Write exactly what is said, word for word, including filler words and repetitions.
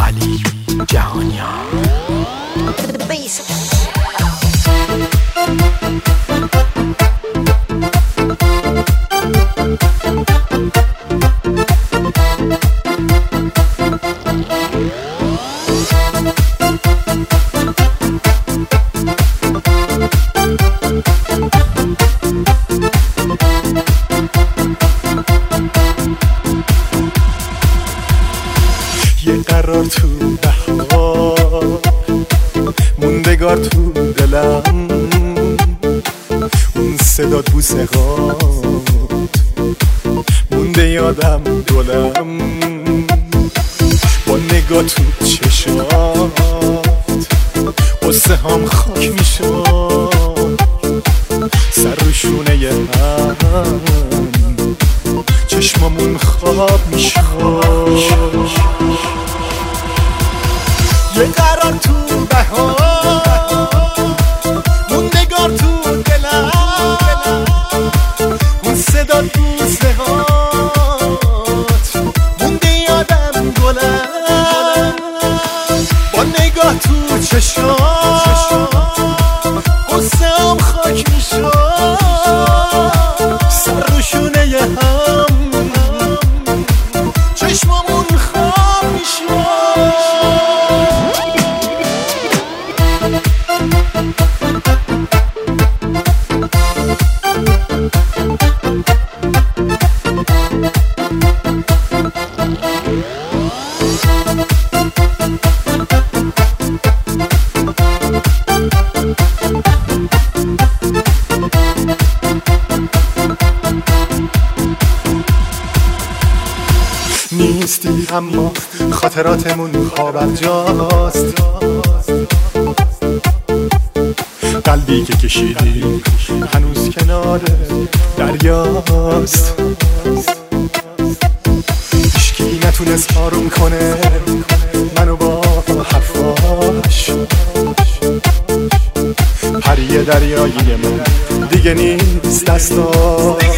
علی جهانیان. یه قرار تو بهار موندگار تو دلم، اون صدا بوسه هات مونده یادم دلم، با نگاه تو چشات قصه هم خاک میشد، سر رو شونه هم چشمامون خواب میشد. یه قرار تو بهار موندگار تو دلم، اون صدا دوسته هات مونده یادم گلم، با نگاه تو چشات قصه هم خاک میشد، سر رو شونه هم چشمامون خواب میشد. نیستی اما خاطراتمون پابرجاست، قلبی که کشیدی هنوز کنار دریاست، هیچکی نتونست آروم کنه منو با حرفاش، پری دریایی من دیگه نیست دستاش.